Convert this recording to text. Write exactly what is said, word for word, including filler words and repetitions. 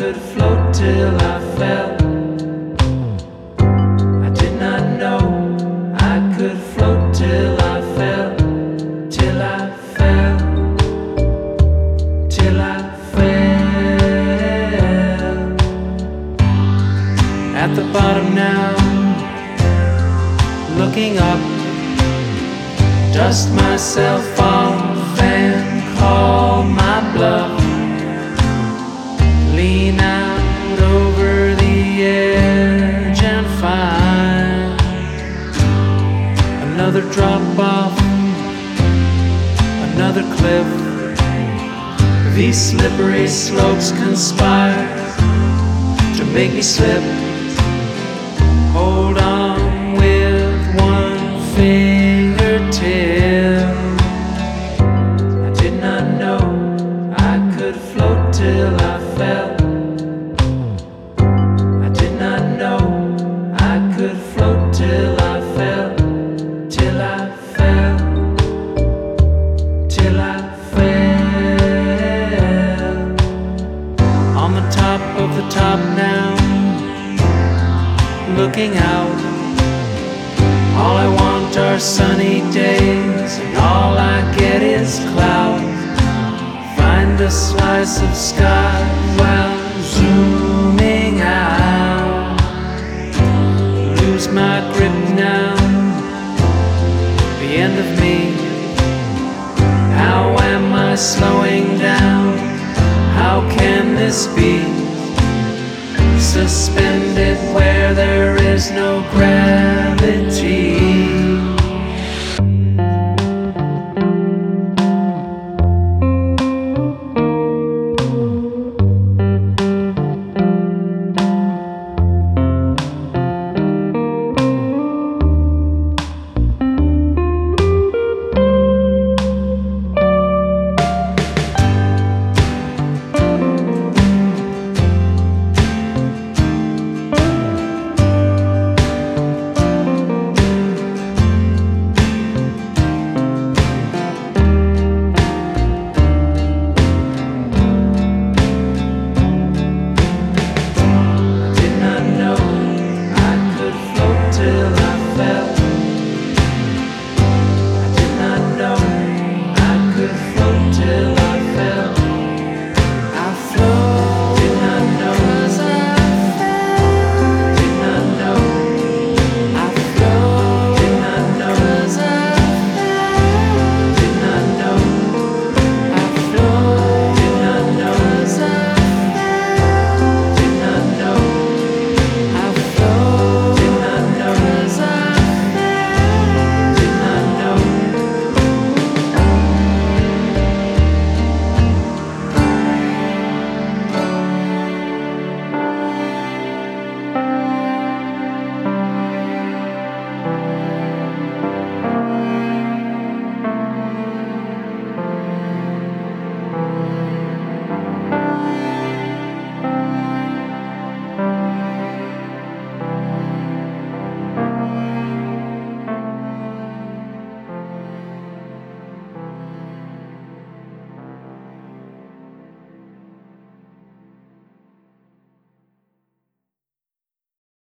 could float till I fell. I did not know I could float till I fell. Till I fell. Till I fell. At the bottom now, looking up, dust myself off and call my bluff. Lean out over the edge and find another drop off, another cliff. These slippery slopes conspire to make me slip. Hold on with one fingertip. I did not know I could float till I fell. I did not know I could float till I fell. Till I fell. Till I fell. On the top of the top now, looking out. All I want are sunny days, and all I get is clouds. Find a slice of sky while zooming out. Lose my grip now, the end of me. How am I slowing down? How can this be? Suspended where there is no gravity.